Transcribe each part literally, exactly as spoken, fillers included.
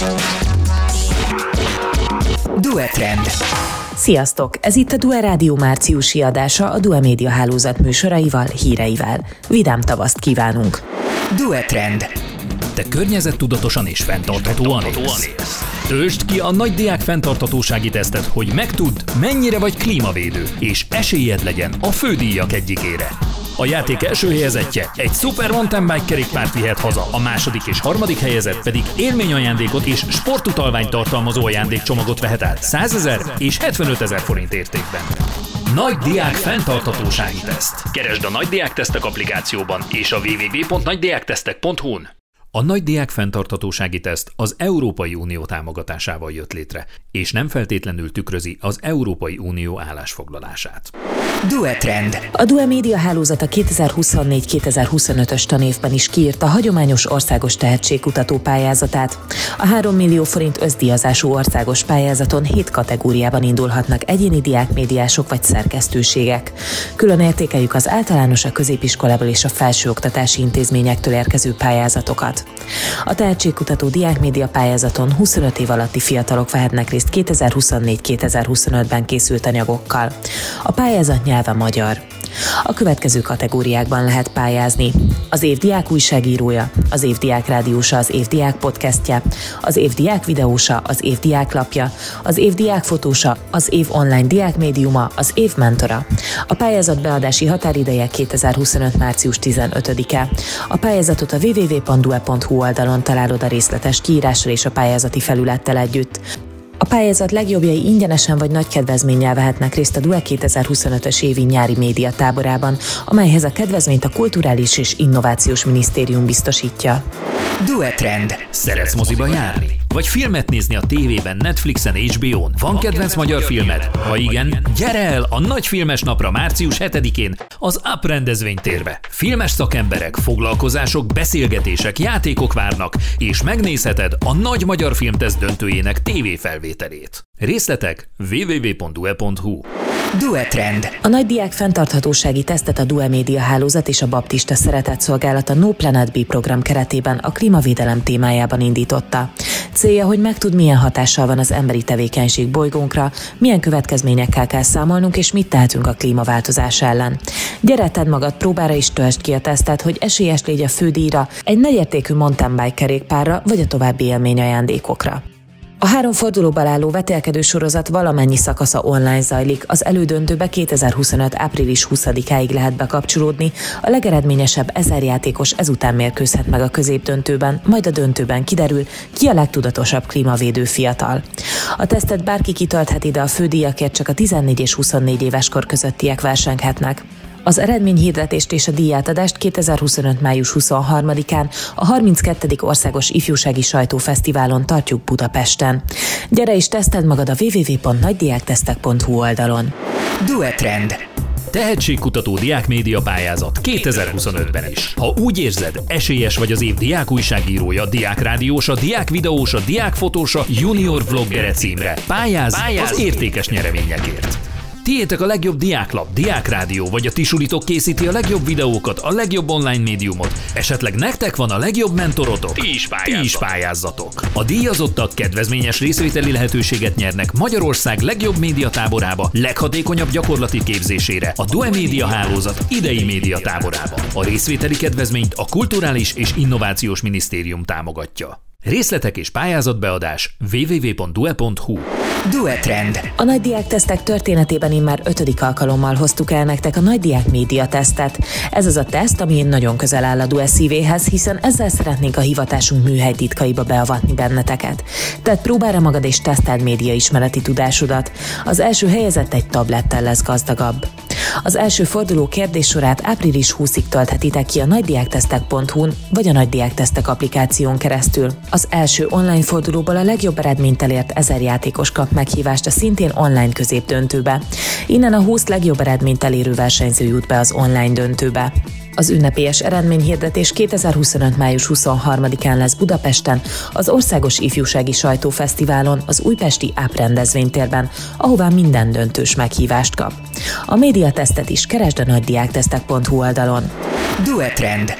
Duetrend. Sziasztok! Ez itt a Due Rádió márciusi adása a Due Média hálózat műsoraival, híreivel. Vidám tavaszt kívánunk! Duetrend. Te környezettudatosan és fenntarthatóan élsz. Töltsd ki a nagy diák fenntarthatósági tesztet, hogy megtudd, mennyire vagy klímavédő, és esélyed legyen a fődíjak egyikére. A játék első helyezettje egy Super Mountain Bike kerékpárt vihet haza, a második és harmadik helyezett pedig élményajándékot és sportutalványt tartalmazó ajándékcsomagot vehet át százezer és hetvenötezer forint értékben. Nagy diák fenntarthatósági teszt. Keresd a Nagy Diák Tesztek applikációban és a double-u double-u double-u pont nagy diák tesztek pont hu-n. A Nagy Diák fenntarthatósági teszt az Európai Unió támogatásával jött létre, és nem feltétlenül tükrözi az Európai Unió állásfoglalását. Duetrend. A Due Média hálózata kétezer-huszonnégy kétezer-huszonötös tanévben is kiírta hagyományos országos tehetségkutató pályázatát. A három millió forint összdíjazású országos pályázaton hét kategóriában indulhatnak egyéni diákmédiások vagy szerkesztőségek. Külön értékeljük az általános, a középiskolából és a felsőoktatási intézményektől érkező pályázatokat. A tehetségkutató diákmédia pályázaton huszonöt év alatti fiatalok vehetnek részt kétezer-huszonnégy kétezer-huszonötben készült anyagokkal. A pályázat nyelve magyar. A következő kategóriákban lehet pályázni: az év diák újságírója, az év diák rádiósa, az év diák podcastja, az év diák videósa, az év diák lapja, az év diák fotósa, az év online diák médiuma, az év mentora. A pályázat beadási határideje kétezer-huszonöt március tizenötödike. A pályázatot a double-u double-u double-u pont due pont hu oldalon találod a részletes kiírással és a pályázati felülettel együtt. A pályázat legjobbjai ingyenesen vagy nagy kedvezménnyel vehetnek részt a Due kétezer-huszonötös évi nyári média táborában, amelyhez a kedvezményt a Kulturális és Innovációs Minisztérium biztosítja. Duetrend. Szeretsz moziba járni? Vagy filmet nézni a tévében, Netflixen, há bé ó-n? Van kedvenc magyar filmed? Ha igen, gyere el a nagy filmes napra március hetedikén az Up rendezvénytérbe. Filmes szakemberek, foglalkozások, beszélgetések, játékok várnak, és megnézheted a nagy magyar filmteszt döntőjének tévéfelvételét. Részletek double-u double-u double-u pont due pont hu. Duetrend. A Nagy Diák fenntarthatósági tesztet a Due Média hálózat és a Baptista Szeretetszolgálat a No Planet B program keretében a klímavédelem témájában indította. Célja, hogy megtud, milyen hatással van az emberi tevékenység bolygónkra, milyen következményekkel kell számolnunk, és mit tehetünk a klímaváltozás ellen. Gyere, tedd magad próbára és töltsd ki a tesztet, hogy esélyes légy a fődíjra, egy nagyértékű mountain bike kerékpárra vagy a további élményajándékokra. A három fordulóból álló vetélkedő sorozat valamennyi szakasza online zajlik, az elődöntőbe kétezer-huszonöt április huszadikáig lehet bekapcsolódni, a legeredményesebb ezer játékos ezután mérkőzhet meg a középdöntőben, majd a döntőben kiderül, ki a legtudatosabb klímavédő fiatal. A tesztet bárki kitöltheti, de a fődíjakért csak a tizennégy és huszonnégy éves kor közöttiek versenyhetnek. Az eredményhirdetést és a díjátadást kétezer-huszonöt május huszonharmadikán a harminckettedik Országos Ifjúsági Sajtófesztiválon tartjuk Budapesten. Gyere és teszteld magad a double-u double-u double-u pont nagy diák tesztek pont hu oldalon. Duetrend. Tehetségkutató diákmédia pályázat kétezer-huszonötben is. Ha úgy érzed, esélyes vagy az év diák újságírója, diák rádiósa, diák videósa, diák fotósa, junior vloggere címre, pályázz, pályázz az értékes nyereményekért. Tiétek a legjobb diáklap, diákrádió, vagy a ti sulitok készíti a legjobb videókat, a legjobb online médiumot. Esetleg nektek van a legjobb mentorotok? Ti is pályázzatok. Ti is pályázzatok. A díjazottak kedvezményes részvételi lehetőséget nyernek Magyarország legjobb médiatáborába, leghatékonyabb gyakorlati képzésére, a Due Média hálózat idei médiatáborába. A részvételi kedvezményt a Kulturális és Innovációs Minisztérium támogatja. Részletek és pályázatbeadás double-u double-u double-u pont due pont hu. Duetrend. A Nagy Diák Tesztek történetében immár ötödik alkalommal hoztuk el nektek a Nagy Diák Média Tesztet. Ez az a teszt, ami nagyon közel áll a Due szívéhez, hiszen ezzel szeretnénk a hivatásunk műhely titkaiba beavatni benneteket. Tehát próbára magad és teszteld média ismereti tudásodat. Az első helyezett egy tablettel lesz gazdagabb. Az első forduló kérdéssorát április huszadikáig tölthetitek ki a nagy diák tesztek pont hu-n vagy a Nagy Diák Tesztek applikáción keresztül. Az első online fordulóból a legjobb eredményt elért ezer játékos kap meghívást a szintén online középdöntőbe. Innen a húsz legjobb eredményt elérő versenyző jut be az online döntőbe. Az ünnepélyes eredményhirdetés kétezer-huszonöt május huszonharmadikán lesz Budapesten, az Országos Ifjúsági Sajtófesztiválon, az újpesti Up rendezvénytérben, ahová minden döntős meghívást kap. A médiatesztet is keresd a nagy diák tesztek pont hu oldalon. Duetrend.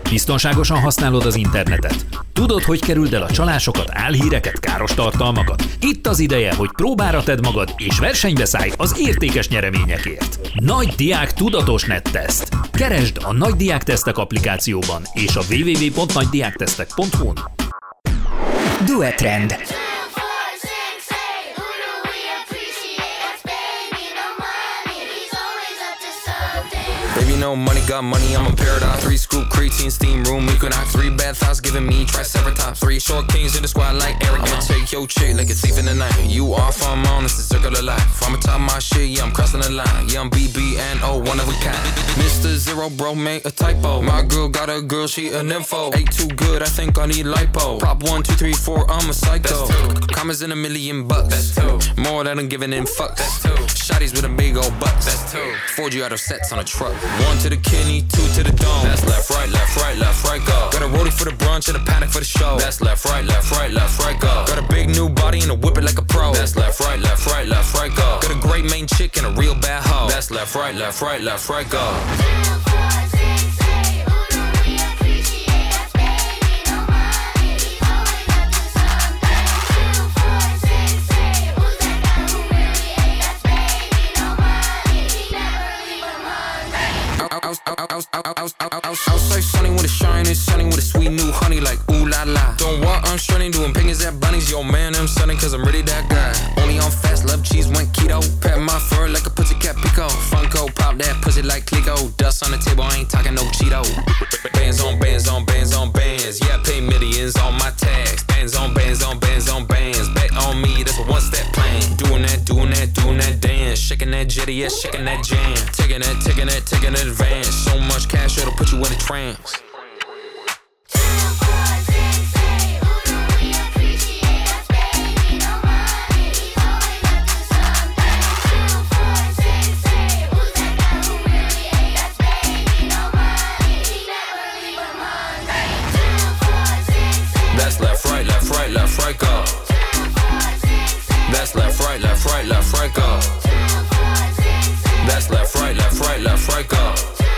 Biztonságosan használod az internetet? Tudod, hogy kerüld el a csalásokat, álhíreket, káros tartalmakat? Itt az ideje, hogy próbára tedd magad és versenybe szállj az értékes nyereményekért. Nagy Diák Tudatos Netteszt. Keresd a Nagy Diák Tesztek applikációban és a double-u double-u double-u pont nagy diák tesztek pont hu-n. Duetrend. Baby, no money, got money, I'm a paradox. Three scoop, creatine, steam room, equinox. Three bad thoughts giving me triceratops. Three short kings in the squad like Eric. I'ma take your chick like a thief in the night. You off, I'm on, it's the circle of life. I'm top my shit, yeah, I'm crossing the line. Yeah, I'm B B and O, one of a kind. Mister Zero, bro, made a typo. My girl got a girl, she a nympho. Ain't too good, I think I need lipo. Prop one, two, three, four, I'm a psycho. Commas in a million bucks. That's two. More than I'm giving in fucks. That's two. Shotties with a big old butt. That's two. Ford you out of sets on a truck. One to the kidney, two to the dome. That's left, right, left, right, left, right, go. Got a rollie for the brunch and a panic for the show. That's left, right, left, right, left, right, go. Got a big new body and a whip it like a pro. That's left, right, left, right, left, right, go. Got a great main chick and a real bad hoe. That's left, right, left, right, left, right, go. Outside sunny with a shine, it's sunny with a sweet new honey like ooh la la. Don't walk, I'm shunning, doing pingers at bunnies. Yo man, I'm sunning cause I'm really that guy. Only on fast, love cheese, went keto. Pat my fur like a pussycat pico. Funko, pop that pussy like Clico. Dust on the table, I ain't talking no Cheeto. Bands on bands on bands on bands. Yeah, I pay millions on my tax. Bands on bands on bands on bands. Bet on me, that's a one step plan. Doing that, doing that, doing that dance. Shaking that jetty, yeah, shaking that jam. Taking that, taking that, taking that advance. So much cash, it'll put you in a trance. That's left, right, left, right, left, right, go. That's left, right, left, right, left, right, go. That's left, right, left, right, left, right, go.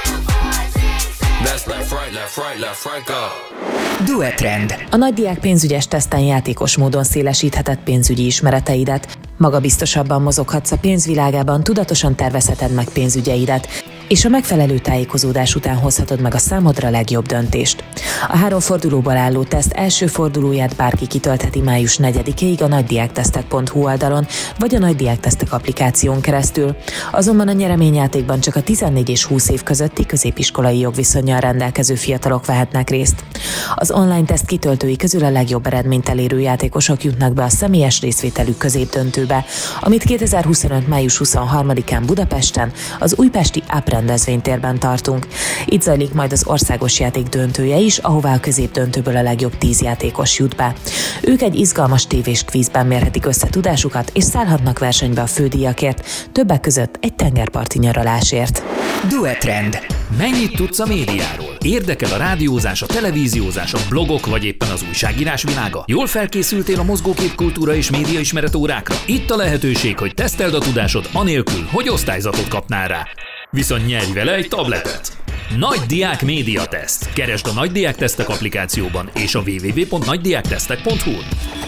That's left, right, left, right, left, right, go. Duetrend. A Nagy Diák pénzügyes teszten játékos módon szélesítheted pénzügyi ismereteidet, magabiztosabban mozoghatsz a pénzvilágában, tudatosan tervezheted meg pénzügyeidet, és a megfelelő tájékozódás után hozhatod meg a számodra legjobb döntést. A három fordulóból álló teszt első fordulóját bárki kitöltheti május negyedikéig a nagy diák tesztek pont hu oldalon, vagy a Nagy Diák Tesztek applikáción keresztül. Azonban a nyereményjátékban csak a tizennégy és húsz év közötti középiskolai jogviszonnyal rendelkező fiatalok vehetnek részt. Az online teszt kitöltői közül a legjobb eredményt elérő játékosok jutnak be a személyes részvételű középdöntőbe, amit kétezer-huszonöt május huszonharmadikán Budapesten, az újpesti Up rendezvénytérben tartunk. Itt zajlik majd az országos játék döntője is, ahová a középdöntőből a legjobb tíz játékos jut be. Ők egy izgalmas tévés kvízben mérhetik össze tudásukat, és szállhatnak versenybe a fődíjakért, többek között egy tengerparti nyaralásért. Duetrend. Mennyit tudsz a médiáról? Érdekel a rádiózás, a televíziózás, a blogok vagy éppen az újságírás világa? Jól felkészültél a mozgóképkultúra és médiaismeret órákra? Itt a lehetőség, hogy teszteld a tudásod anélkül, hogy osztályzatot kapnál rá. Viszont nyerj vele egy tabletet! Nagy Diák Média Teszt. Keresd a Nagy Diák Tesztek applikációban és a double-u double-u double-u pont nagy diák tesztek pont hu-n.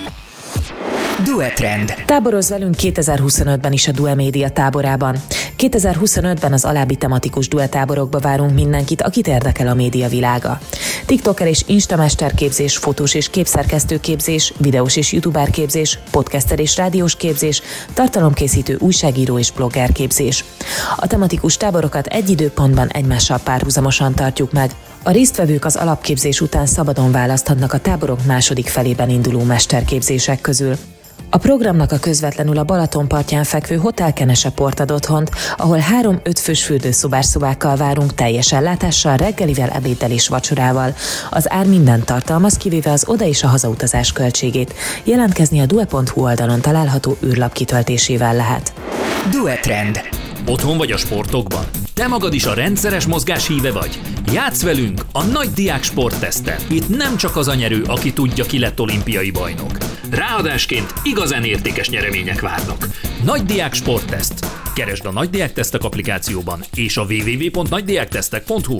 Duetrend. Táborozz velünk kétezer-huszonötben is a Due Média táborában. kétezer-huszonötben az alábbi tematikus Due táborokba várunk mindenkit, akit érdekel a média világa. TikToker és instamesterképzés, fotós és képszerkesztőképzés, videós és youtuber képzés, podcaster és rádiós képzés, tartalomkészítő újságíró és blogger képzés. A tematikus táborokat egy időpontban egymással párhuzamosan tartjuk meg. A résztvevők az alapképzés után szabadon választhatnak a táborok második felében induló mesterképzések közül. A programnak a közvetlenül a Balaton partján fekvő Hotel Kenese Port ad otthont, ahol három ötfős fürdőszobás szobákkal várunk teljes ellátással, reggelivel, ebéddel és vacsorával. Az ár mindent tartalmaz, kivéve az oda- és a hazautazás költségét. Jelentkezni a due pont hu oldalon található űrlap kitöltésével lehet. Duetrend. Otthon vagy a sportokban? Te magad is a rendszeres mozgás híve vagy? Játsz velünk a Nagy Diák Sportteszten. Itt nem csak az a nyerő, aki tudja, ki lett olimpiai bajnok. Ráadásként igazán értékes nyeremények várnak. Nagy Diák Sportteszt. Keresd a Nagy Diák Tesztek applikációban és a double-u double-u double-u pont nagy diák tesztek pont hu.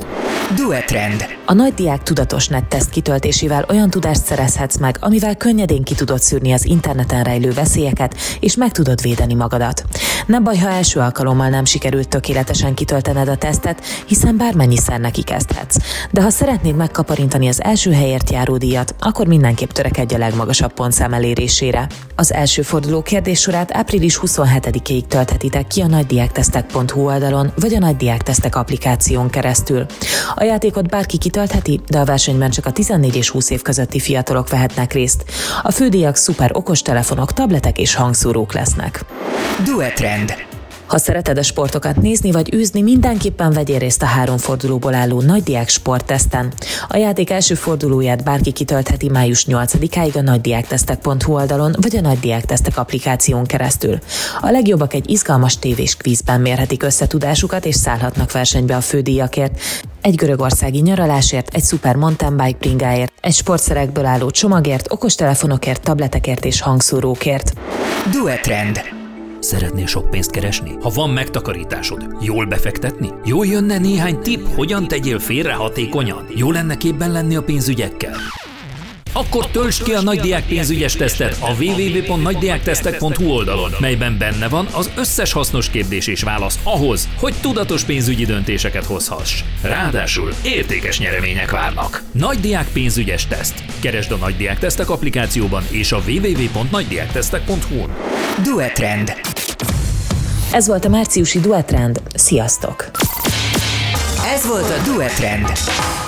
Duetrend. A nagydiák tudatos netteszt kitöltésével olyan tudást szerezhetsz meg, amivel könnyedén ki tudod szűrni az interneten rejlő veszélyeket, és meg tudod védeni magadat. Nem baj, ha első alkalommal nem sikerült tökéletesen kitöltened a tesztet, hiszen bármennyiszer neki kezdhetsz. De ha szeretnéd megkaparintani az első helyért járó díjat, akkor mindenképp törekedj a legmagasabb pontszám elérésére. Az első forduló kérdéssorát április huszonhetedikéig tölthetitek ki a nagydiáktesztek pont hu oldalon, vagy a nagydiáktesztek applikáción keresztül. A játékot bárki kitöltheti, de a versenyben csak a tizennégy és húsz év közötti fiatalok vehetnek részt. A fődíjak szuper okostelefonok, tabletek és hangszórók lesznek. Duetrend. Ha szereted a sportokat nézni vagy űzni, mindenképpen vegyél részt a három fordulóból álló nagydiák sportteszten. A játék első fordulóját bárki kitöltheti május nyolcadikáig a nagydiáktesztek pont hu oldalon, vagy a nagydiáktesztek applikáción keresztül. A legjobbak egy izgalmas tévés kvízben mérhetik összetudásukat és szállhatnak versenybe a fődíjakért. Egy görögországi nyaralásért, egy szuper mountain bike bringáért, egy sportszerekből álló csomagért, okostelefonokért, tabletekért és hangszórókért. Duetrend. Szeretnél sok pénzt keresni? Ha van megtakarításod, jól befektetni? Jól jönne néhány tipp, hogyan tegyél félre hatékonyan? Jó lenne képben lenni a pénzügyekkel? Akkor töltsd ki a nagydiák pénzügyes tesztet a double-u double-u double-u pont nagydiáktesztek pont hu oldalon, melyben benne van az összes hasznos kérdés és válasz ahhoz, hogy tudatos pénzügyi döntéseket hozhass. Ráadásul értékes nyeremények várnak. Nagydiák pénzügyes teszt. Keresd a Nagydiák Tesztek applikációban és a double-u double-u double-u pont nagydiáktesztek pont hu-n. Duetrend. Ez volt a márciusi Duetrend. Sziasztok! Ez volt a Duetrend.